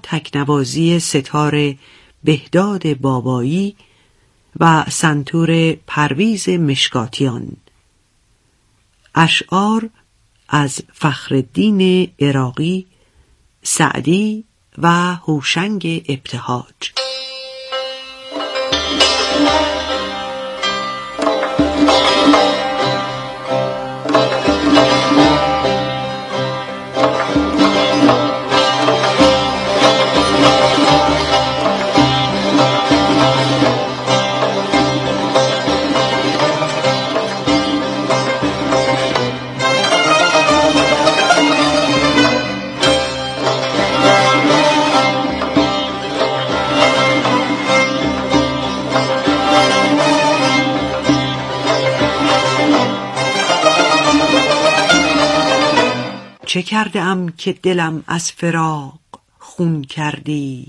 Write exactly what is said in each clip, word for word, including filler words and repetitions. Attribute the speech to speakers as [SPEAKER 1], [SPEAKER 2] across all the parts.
[SPEAKER 1] تکنوازی ستار بهداد بابایی و سنتور پرویز مشکاتیان. اشعار از فخرالدین عراقی، سعدی و هوشنگ ابتهاج. چه کرده ام که دلم از فراق خون کردی؟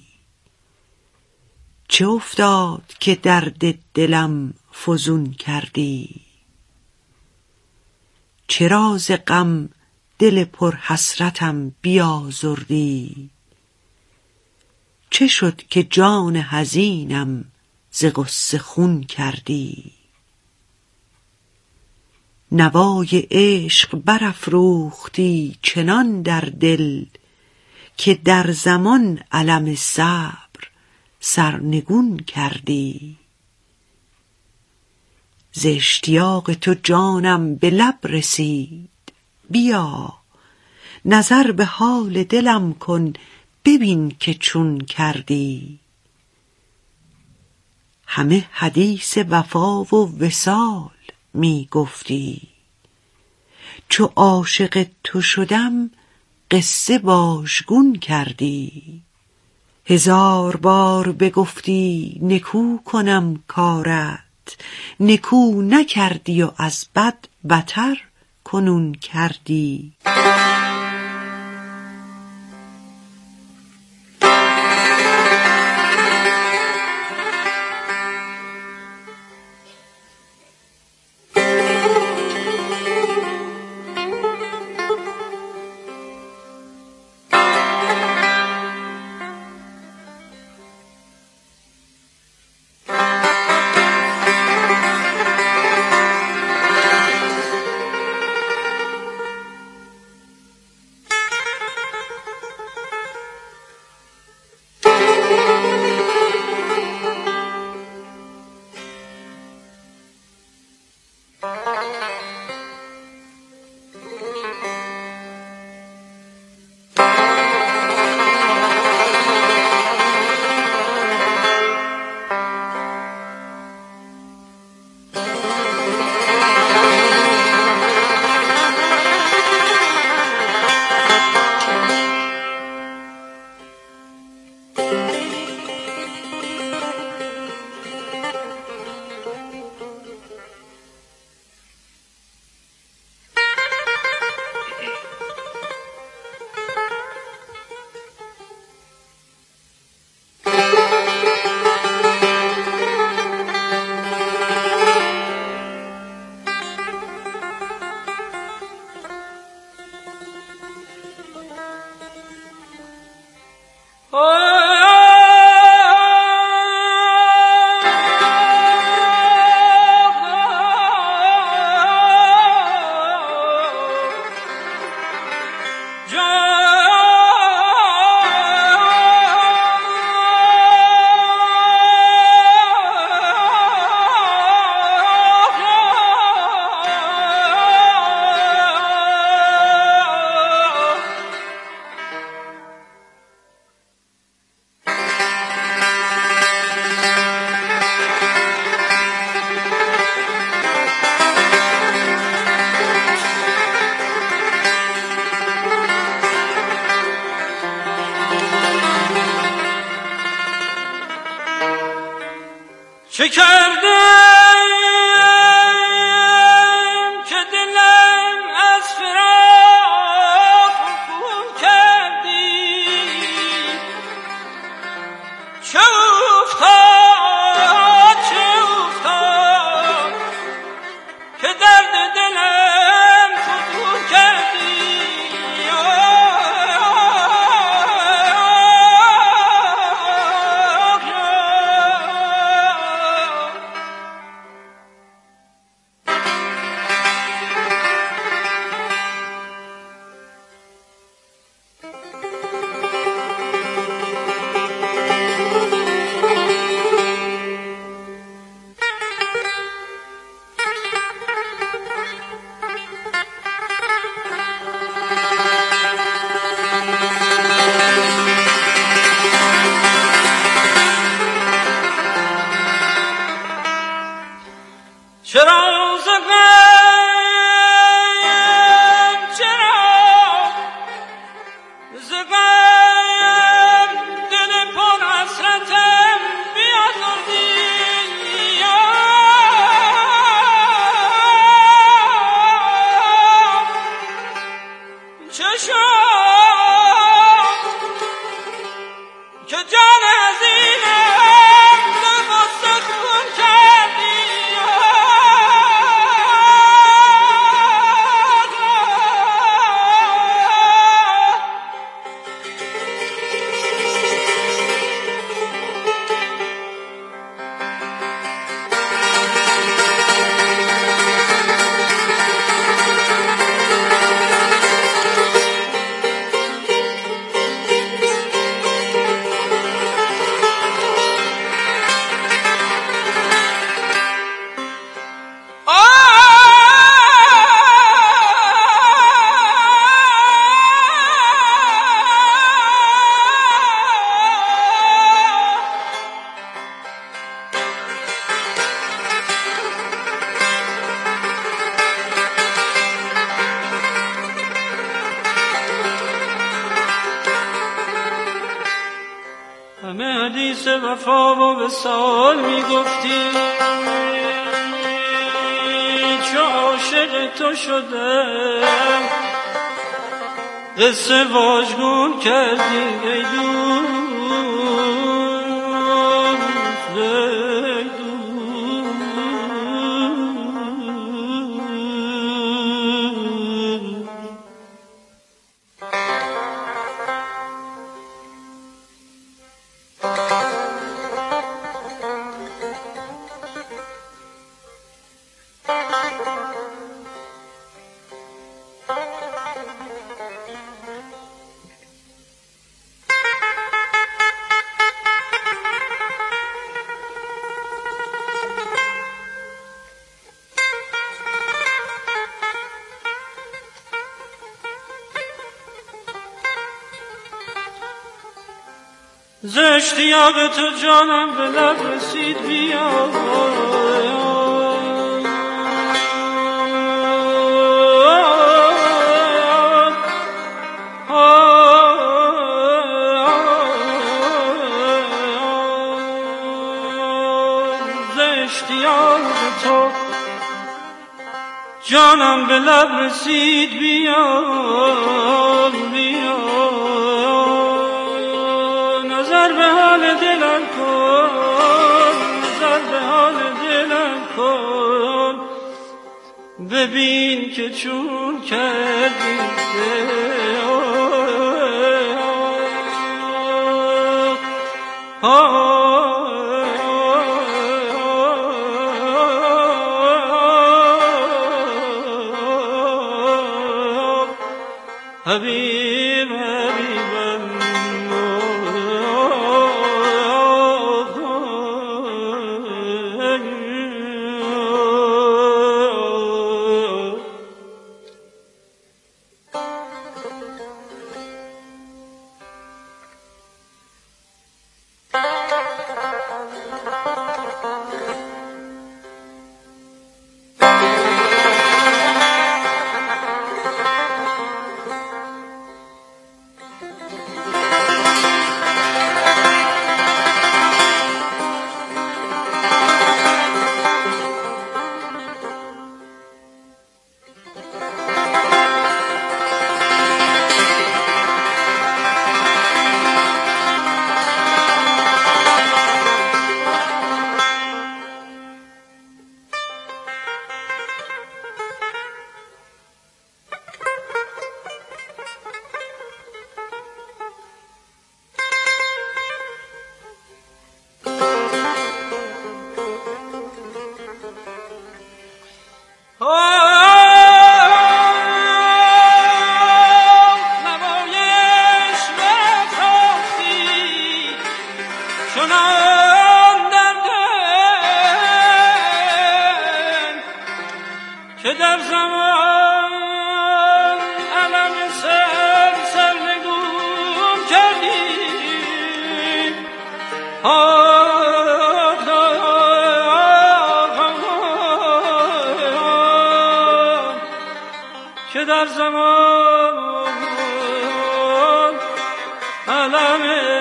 [SPEAKER 1] چه افتاد که درد دلم فزون کردی؟ چه راز غم دل پر حسرتم بیازردی؟ چه شد که جان حزینم ز غصه خون کردی؟ نوای عشق برافروختی چنان در دل که در زمان علم صبر سرنگون کردی. ز اشتیاق تو جانم به لب رسید، بیا نظر به حال دلم کن ببین که چون کردی. همه حدیث وفا و وصال می گفتی، چو عاشق تو شدم قصه باژگون کردی. هزار بار بگفتی نکو کنم کارت، نکو نکردی و از بد بتر کنون کردی.
[SPEAKER 2] چه کردم که دلم از فراق خون کردی؟ چه افتاد چه افتاد که درد دلم فزون کردی؟ چرا زدم چرا زدم دل پر حسرتم بیازردی چه شد که جان عزیزم لباس خون کردی همه حدیث وفا و وصال میگفتی چو عاشق تو شدم قصه واژگون کردی ای دوست ای دوست ز اشتیاق تو جانم به لب رسید بیا ز اشتیاق تو جانم به لب رسید بیا بیا نظر به حال دلم کن نظر به حال دلم کن ببین که چون کردی حبیب حبیبم که در زمان علم سر سرنگون کردی آه آه آه که در زمان علم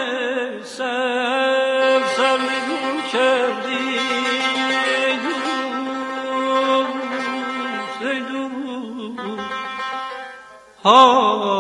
[SPEAKER 2] سر سرنگون کردی زیدون ها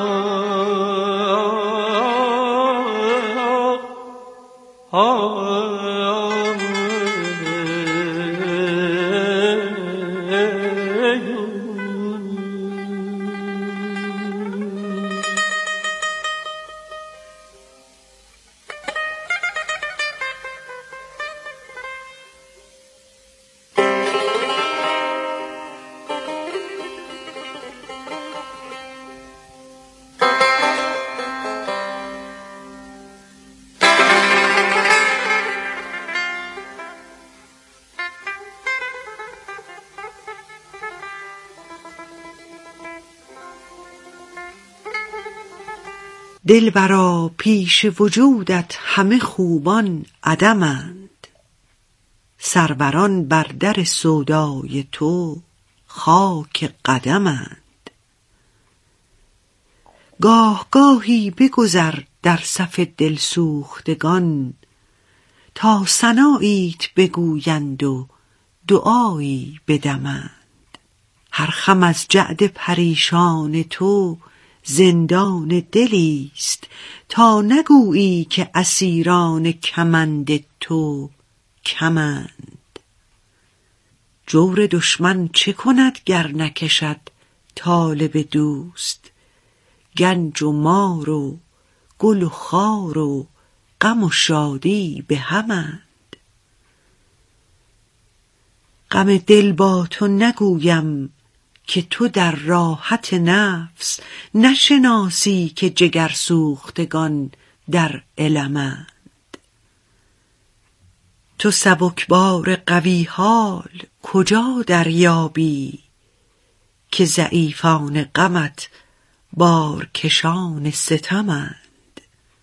[SPEAKER 1] دلبرا پیش وجودت همه خوبان عدمند، سروران بر در سودای تو خاک قدمند. گاه گاهی بگذر در صف دلسوختگان، تا ثناییت بگویند و دعایی بدمند. هر خم از جعد پریشان تو زندان دلیست، تا نگویی که اسیران کمند تو کمند. جور دشمن چه کند گر نکشد طالب دوست، گنج و مار و گل و خار و غم و شادی به همند. غم دل با تو نگویم که تو در راحت نفس نشناسی که جگر سوختگان در المند. تو سبکبار قوی حال کجا دریابی، که ضعیفان غمت بارکشان ستمند.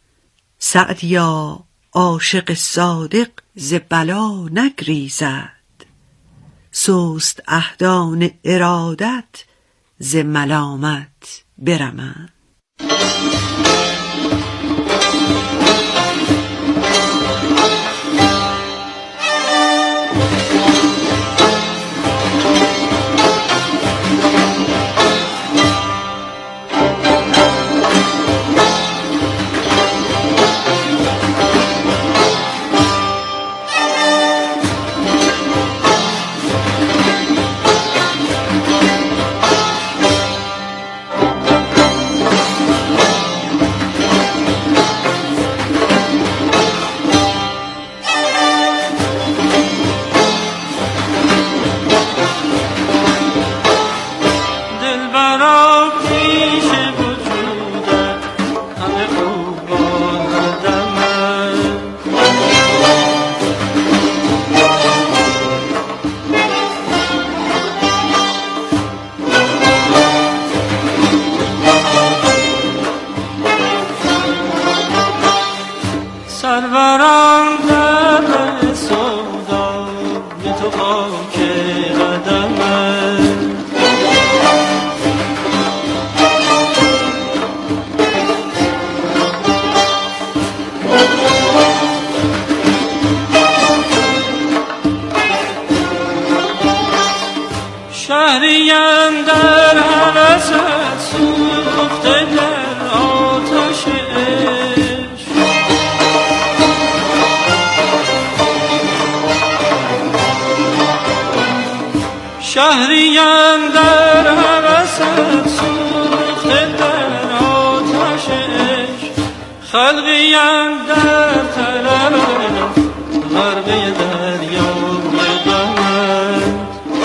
[SPEAKER 1] سعدیا عاشق صادق ز بلا نگریزد، سست اهدان ارادت ز ملامت برمند.
[SPEAKER 2] سروران در سودا به تو خاک قدمند. شهریم در هوست سوخته در آتش شهریم در هوست سوخته در آتش عشق، خلقیم در طلب غرقه دریای غمند.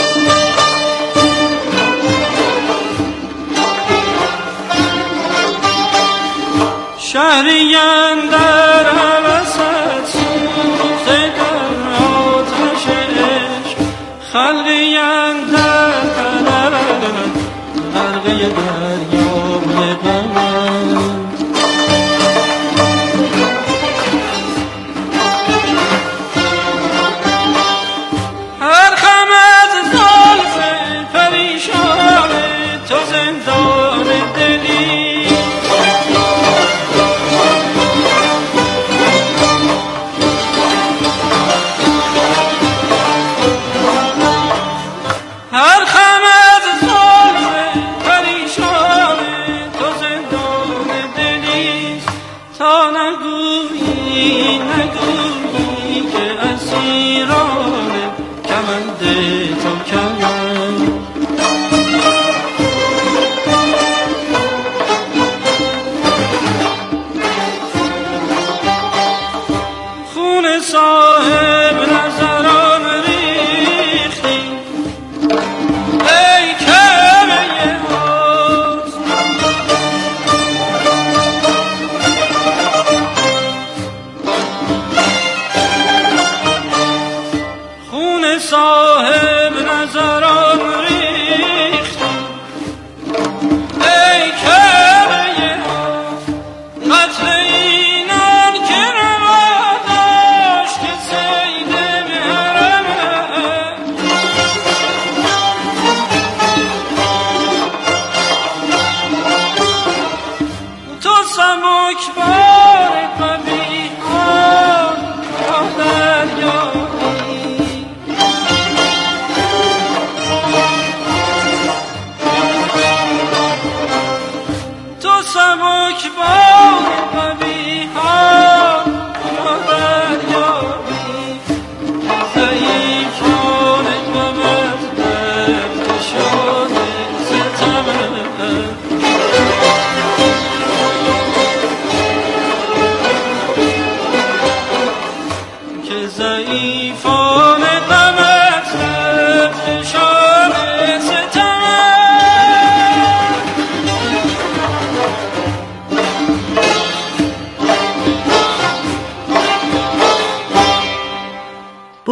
[SPEAKER 2] شهریم در هوست سوخته در آتش عشق، خلقیم در طلب غرقه دریای غمند.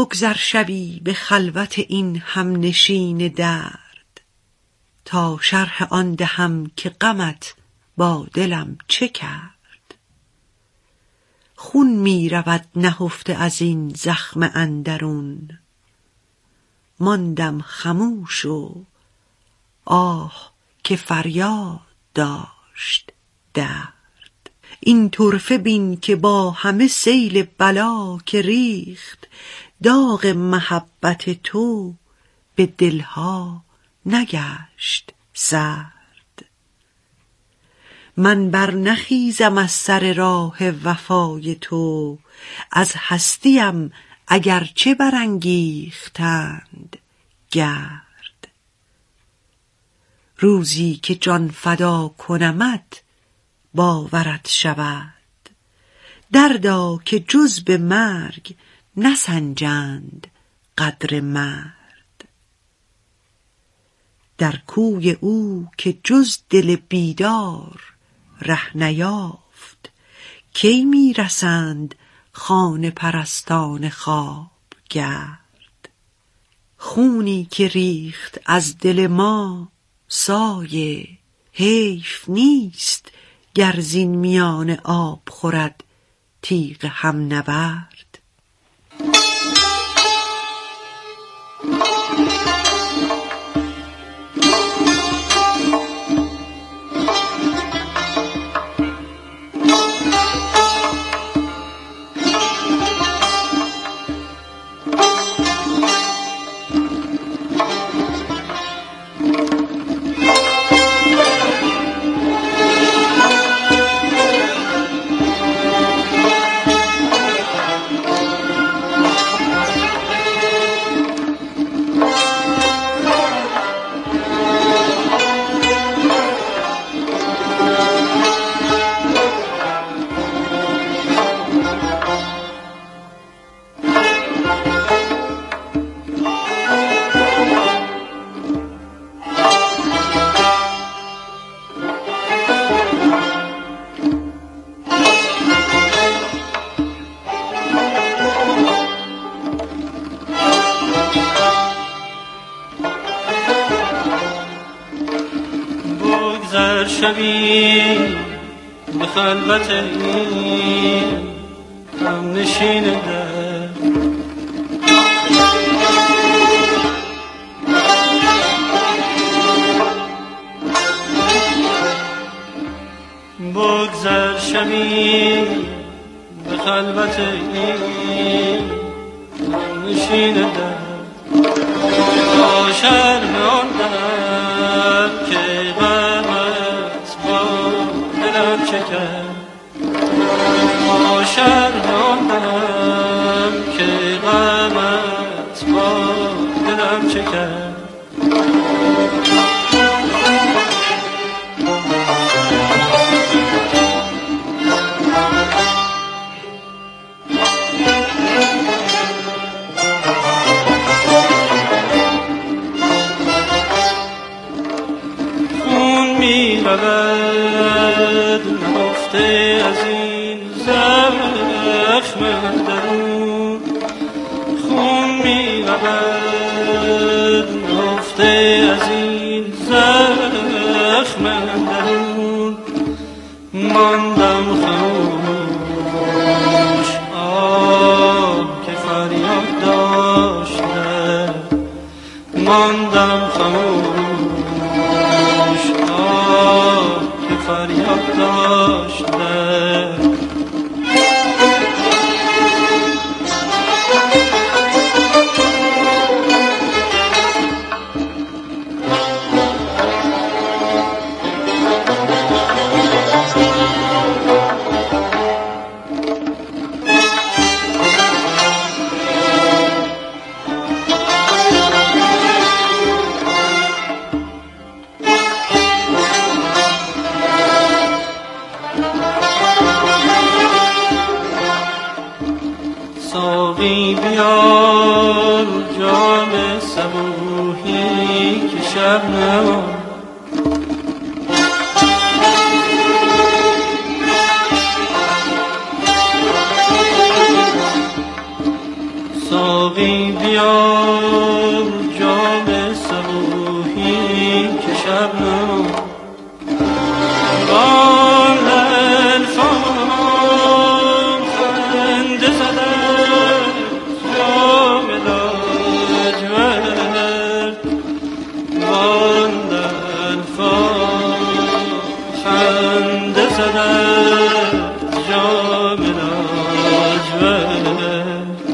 [SPEAKER 1] بگذر شبی به خلوت این همنشین درد، تا شرح آن دهم که غمت با دلم چه کرد. خون می رود نهفته از این زخم اندرون، ماندم خموش و آه که فریاد داشت درد. این طرفه بین که با همه سیل بلا که ریخت، داغ محبت تو به دلها نگشت سرد. من بر نخیزم از سر راه وفای تو، از هستیم اگرچه برانگیختند گرد. روزی که جان فدا کنمت باورت شود، دردا که جز به مرگ نسنجند قدر مرد. در کوی او که جز دل بیدار ره نیافت، کی می رسند خانه پرستان خواب گرد. خونی که ریخت از دل ما سایه، حیف نیست گر زین میان آب خورد تیغ هم نبرد.
[SPEAKER 2] شبی به خلوت این همنشین در، بگذر شبی به خلوت این همنشین در، تا شرم آن در که ما شرم دلم که غمت با دلم چه کرد. خون می رود نهفته از این زخم درون، خون می رود نهفته از این زخم درون، ماندم خموش آه که فریاد داشته، ماندم خموش آه که فریاد داشته. ساقی بیار جام صبوحی که شب نمان، ساقی ساقی بیار جام صبوحی که شبنم بال الفام خنده زده جام لاجورد بال الفام خنده زده جام لاجورد.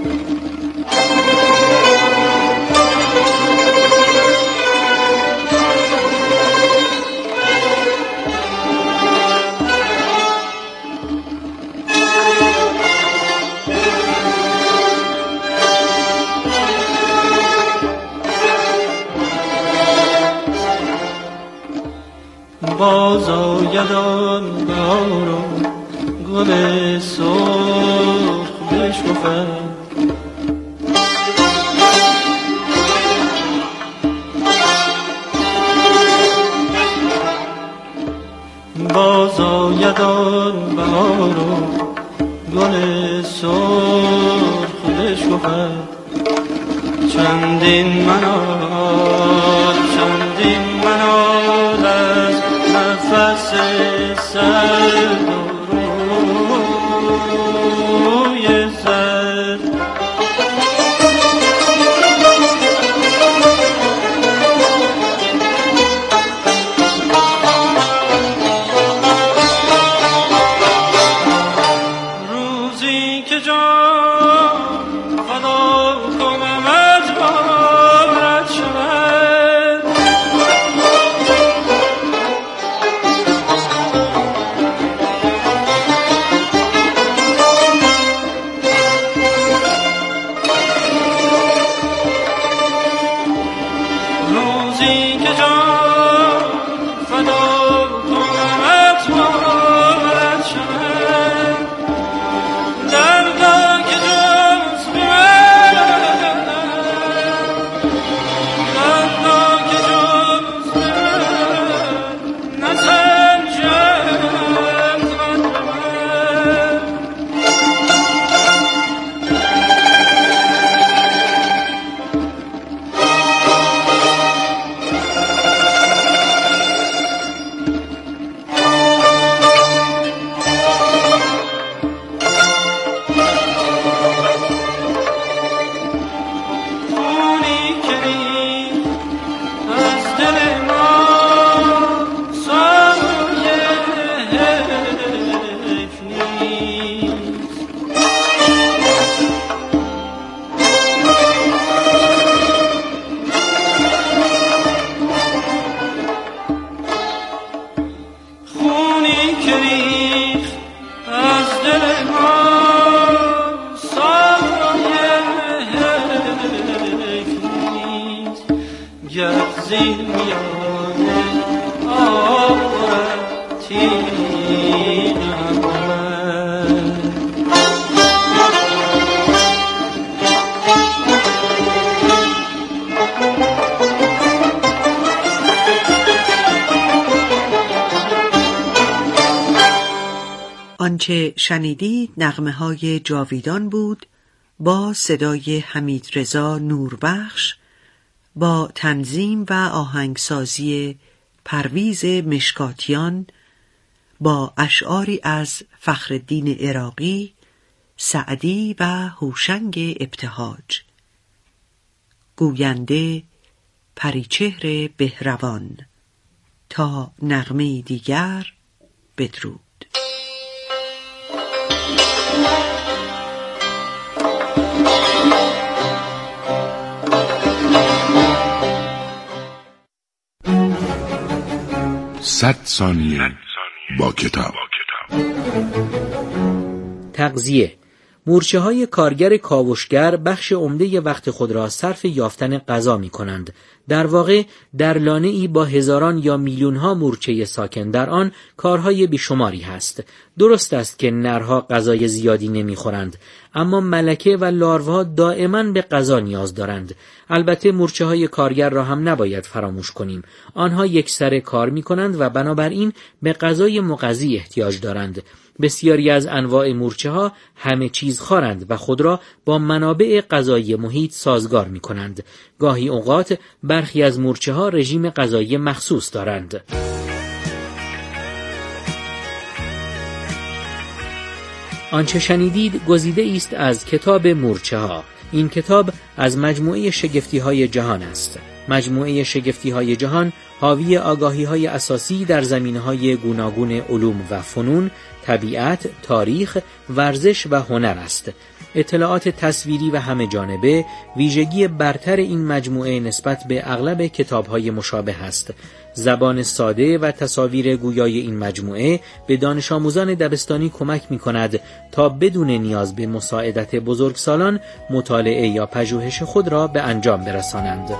[SPEAKER 2] باز آید آن بهار و گل سرخ بشکفد باز آید آن بهار و گل سرخ بشکفد چندین منال چندین منال از نفس سرد و روی زد روزی که جان فدا کنم از بارت شود روزی که جان فدا کنم از بارت شود دردا که جز به من دردا که جز به من نسنجد قدر من خونی که ریخت از دل ما سایه حیف نیست خونی که ریخت از دل ما سایه حیف نیست گر زین میانه آورتی نبود
[SPEAKER 1] آنچه شنیدید نغمه های جاویدان بود با صدای حمیدرضا نوربخش با تنظیم و آهنگسازی پرویز مشکاتیان با اشعاری از فخرالدین عراقی، سعدی و هوشنگ ابتهاج. گوینده پریچهر بهروان. تا نغمه دیگر بدرود.
[SPEAKER 3] صد ثانیه با کتاب.
[SPEAKER 4] تغذیه. مورچه های کارگر کاوشگر بخش عمده وقت خود را صرف یافتن غذا می کنند. در واقع در لانه ای با هزاران یا میلیون ها مورچه ساکن در آن کارهای بیشماری هست. درست است که نرها غذای زیادی نمی خورند، اما ملکه و لاروها دائما به غذا نیاز دارند. البته مورچه های کارگر را هم نباید فراموش کنیم. آنها یک سره کار می کنند و بنابراین به غذای مغذی احتیاج دارند. بسیاری از انواع مورچه ها همه چیز خوارند و خود را با منابع غذایی محیط سازگار می کنند. گاهی اوقات برخی از مورچه ها رژیم غذایی مخصوص دارند. آنچه شنیدید گزیده است از کتاب مورچه ها. این کتاب از مجموعه شگفتی های جهان است. مجموعه شگفتی های جهان حاوی آگاهی های اساسی در زمینه های گوناگون علوم و فنون، طبیعت، تاریخ، ورزش و هنر است. اطلاعات تصویری و همه جانبه ویژگی برتر این مجموعه نسبت به اغلب کتاب‌های مشابه است. زبان ساده و تصاویر گویای این مجموعه به دانش آموزان دبستانی کمک می‌کند تا بدون نیاز به مساعدت بزرگسالان مطالعه یا پژوهش خود را به انجام برسانند.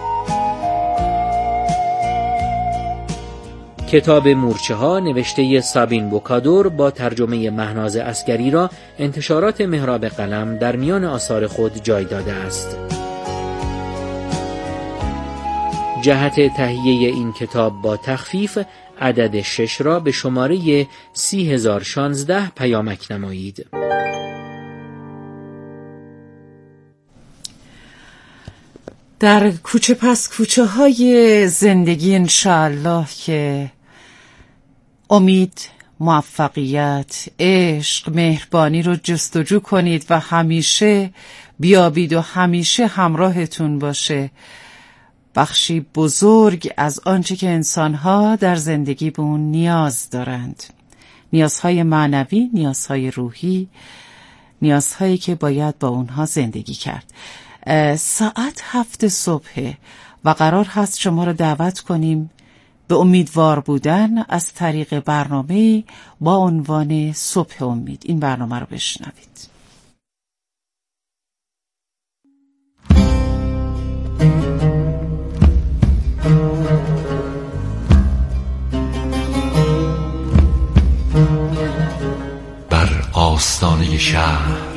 [SPEAKER 4] کتاب مورچه ها نوشته سابین بوکادور با ترجمه مهناز عسگری را انتشارات محراب قلم در میان آثار خود جای داده است. جهت تهیه این کتاب با تخفیف عدد شش را به شماره سی هزار و شانزده پیامک نمایید.
[SPEAKER 1] در کوچه پس کوچه های زندگی انشاءالله که امید، موفقیت، عشق، مهربانی رو جستجو کنید و همیشه بیابید و همیشه همراهتون باشه. بخشی بزرگ از آنچه که انسانها در زندگی به اون نیاز دارند، نیازهای معنوی، نیازهای روحی، نیازهایی که باید با اونها زندگی کرد. ساعت هفت صبح و قرار هست شما رو دعوت کنیم به امیدوار بودن از طریق برنامه با عنوان صبح امید. این برنامه رو بشنوید.
[SPEAKER 5] بر آستانه شهر